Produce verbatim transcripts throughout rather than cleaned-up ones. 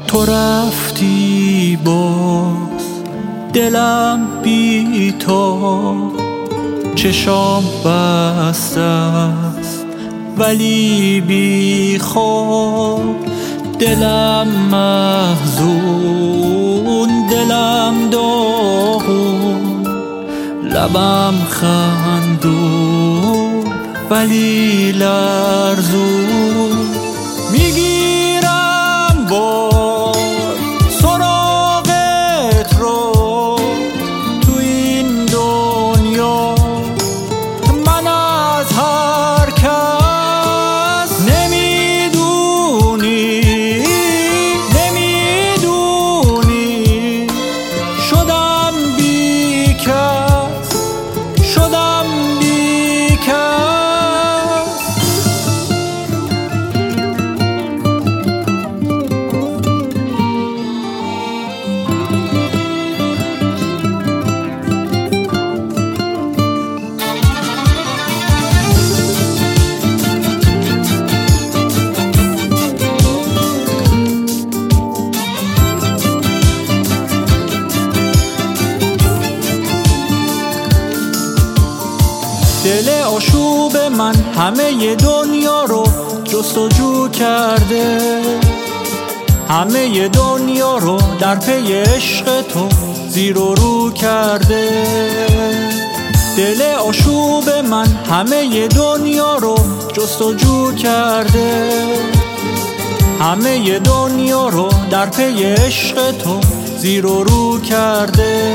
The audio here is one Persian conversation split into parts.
تو رفتی باز دلم بی تو، چشام بسته است ولی بی خواب، دلم محزون دلم داغون، لبم خندون ولی لرزون. میگیرم بار سراغت رو تو این دنیا، من از هر کس نمیدونی نمیدونی شدم بی کس شدم بی کس. دل آشوب من همه دنیا رو جستجو کرده، همه دنیا رو در پی عشق تو زیر و رو کرده. دل آشوب من همه دنیا رو جستجو کرده، همه دنیا رو در پی عشق تو زیر و رو کرده.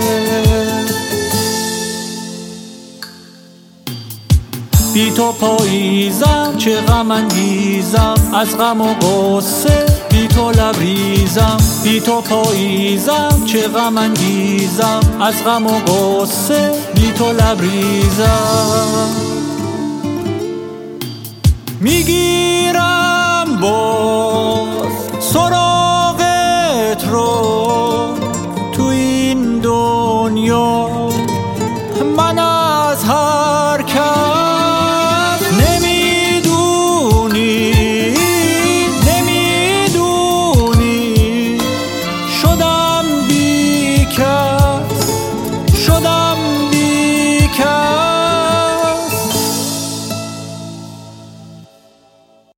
بی تو پاییزم چه غم انگیزم، از غم و غصه بی تو لبریزم. بی تو پاییزم چه غم انگیزم، از غم و غصه بی تو لبریزم. میگیرم